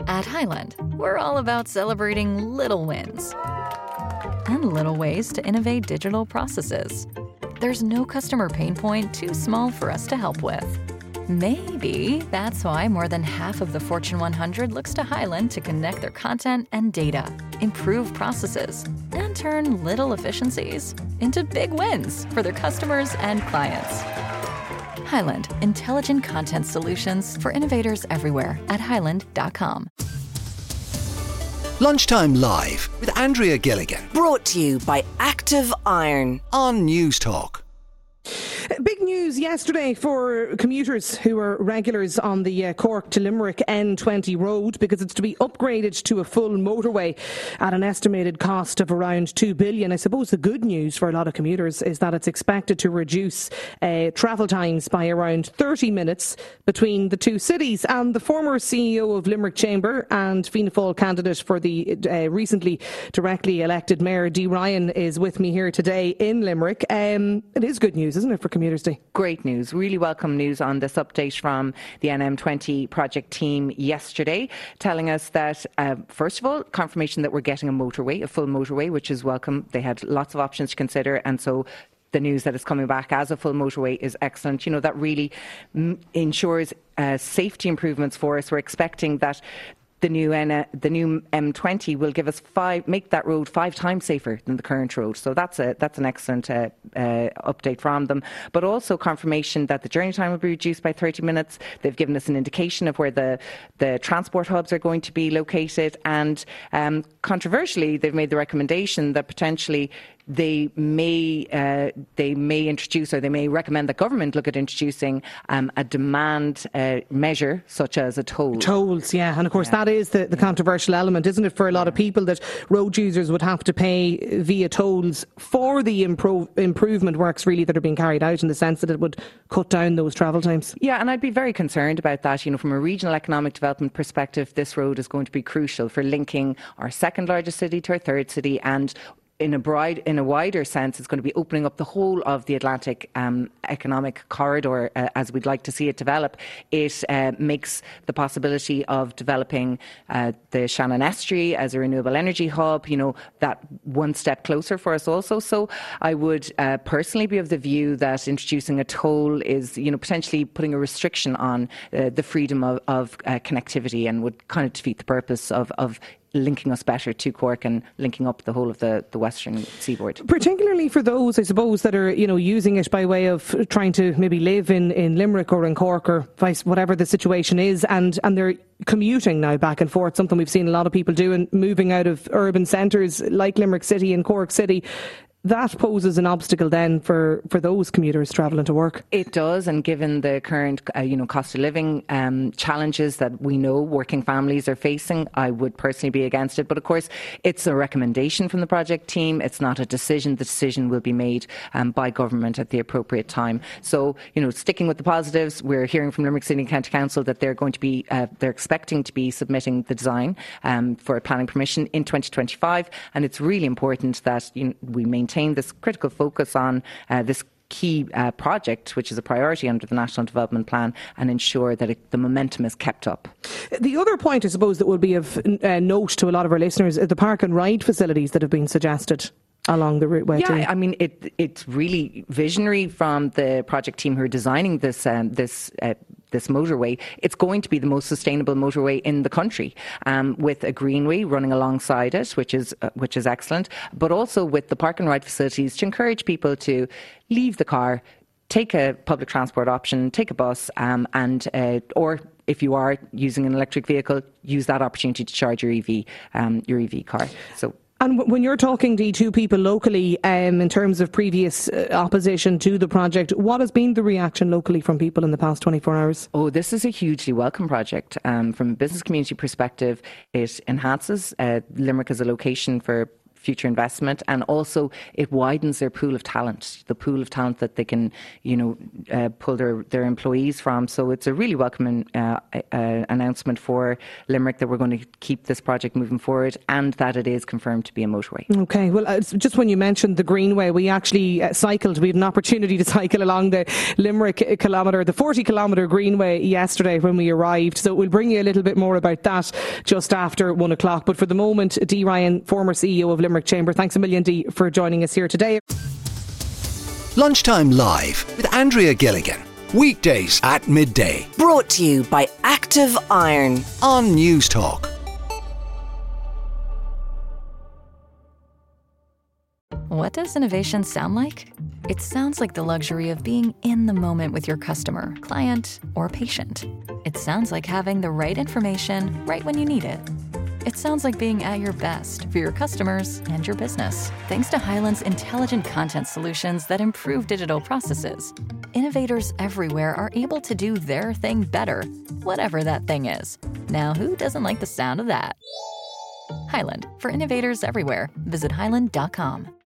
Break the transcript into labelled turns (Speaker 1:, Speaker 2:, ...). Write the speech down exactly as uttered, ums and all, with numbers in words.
Speaker 1: At Highland, we're all about celebrating little wins and little ways to innovate digital processes. There's no customer pain point too small for us to help with. Maybe that's why more than half of the Fortune one hundred looks to Highland to connect their content and data, improve processes, and turn little efficiencies into big wins for their customers and clients. Highland, intelligent content solutions for innovators everywhere at highland dot com.
Speaker 2: Lunchtime Live with Andrea Gilligan.
Speaker 3: Brought to you by Active Iron
Speaker 2: On News Talk.
Speaker 4: Big news yesterday for commuters who are regulars on the uh, Cork to Limerick N twenty road, because it's to be upgraded to a full motorway at an estimated cost of around two billion. I suppose the good news for a lot of commuters is that it's expected to reduce uh, travel times by around thirty minutes between the two cities. And the former C E O of Limerick Chamber and Fianna Fáil candidate for the uh, recently directly elected Mayor Dee Ryan is with me here today in Limerick. Um, it is good news, isn't it, for commuters? Day?
Speaker 5: Great news, really welcome news on this update from the N M twenty project team yesterday, telling us that, uh, first of all, confirmation that we're getting a motorway, a full motorway, which is welcome. They had lots of options to consider, and so the news that it's coming back as a full motorway is excellent. You know, that really m- ensures uh, safety improvements for us. We're expecting that the new N- the new M twenty will give us five, make that road five times safer than the current road. So that's a that's an excellent uh, uh, update from them. But also confirmation that the journey time will be reduced by thirty minutes. They've given us an indication of where the the transport hubs are going to be located, and um, controversially, they've made the recommendation that potentially they may uh, they may introduce, or they may recommend that government look at introducing um, a demand uh, measure such as a toll.
Speaker 4: Tolls, yeah, and of course
Speaker 5: yeah.
Speaker 4: that is the, the controversial element, isn't it, for a lot yeah. of people, that road users would have to pay via tolls for the impro- improvement works really that are being carried out, in the sense that it would cut down those travel times.
Speaker 5: Yeah, and I'd be very concerned about that. You know, from a regional economic development perspective, this road is going to be crucial for linking our second largest city to our third city, and in a broad, in a wider sense, it's going to be opening up the whole of the Atlantic um, economic corridor uh, as we'd like to see it develop. It uh, makes the possibility of developing uh, the Shannon Estuary as a renewable energy hub, you know, that one step closer for us also. So I would uh, personally be of the view that introducing a toll is, you know, potentially putting a restriction on uh, the freedom of, of uh, connectivity, and would kind of defeat the purpose of, of linking us better to Cork and linking up the whole of the, the western seaboard.
Speaker 4: Particularly for those, I suppose, that are, you know, using it by way of trying to maybe live in, in Limerick or in Cork, or vice, whatever the situation is, and, and they're commuting now back and forth, something we've seen a lot of people doing, moving out of urban centres like Limerick City and Cork City. That poses an obstacle then for, for those commuters travelling to work.
Speaker 5: It does, and given the current uh, you know, cost of living um, challenges that we know working families are facing, I would personally be against it. But of course, it's a recommendation from the project team. It's not a decision. The decision will be made um, by government at the appropriate time. So, you know, sticking with the positives, we're hearing from Limerick City and County Council that they're going to be, uh, they're expecting to be submitting the design um, for planning permission in twenty twenty-five, and it's really important that, you know, we maintain this critical focus on uh, this key uh, project, which is a priority under the National Development Plan, and ensure that it, the momentum is kept up.
Speaker 4: The other point, I suppose, that will be of uh, note to a lot of our listeners is the park and ride facilities that have been suggested along the routeway.
Speaker 5: Yeah, I mean, it, it's really visionary from the project team who are designing this um, this uh, this motorway. It's going to be the most sustainable motorway in the country, um, with a greenway running alongside it, which is uh, which is excellent, but also with the park and ride facilities to encourage people to leave the car, take a public transport option, take a bus, um, and uh, or if you are using an electric vehicle, use that opportunity to charge your E V um, your E V car. So.
Speaker 4: And when you're talking to two people locally, um, in terms of previous uh, opposition to the project, what has been the reaction locally from people in the past twenty-four hours?
Speaker 5: Oh, this is a hugely welcome project. Um, from a business community perspective, it enhances uh, Limerick as a location for future investment, and also it widens their pool of talent, the pool of talent that they can, you know, uh, pull their, their employees from. So it's a really welcome uh, uh, announcement for Limerick that we're going to keep this project moving forward, and that it is confirmed to be a motorway.
Speaker 4: Okay, well, uh, just when you mentioned the Greenway, we actually uh, cycled, we had an opportunity to cycle along the Limerick kilometre, the forty kilometre Greenway yesterday when we arrived, so we'll bring you a little bit more about that just after one o'clock. But for the moment, Dee Ryan, former C E O of Limerick Chamber, thanks a million, Dee, for joining us here today.
Speaker 2: Lunchtime Live with Andrea Gilligan. Weekdays at midday.
Speaker 3: Brought to you by Active Iron
Speaker 2: on News Talk.
Speaker 1: What does innovation sound like? It sounds like the luxury of being in the moment with your customer, client, or patient. It sounds like having the right information right when you need it. It sounds like being at your best for your customers and your business. Thanks to Highland's intelligent content solutions that improve digital processes, innovators everywhere are able to do their thing better, whatever that thing is. Now, who doesn't like the sound of that? Highland, for innovators everywhere. Visit highland dot com.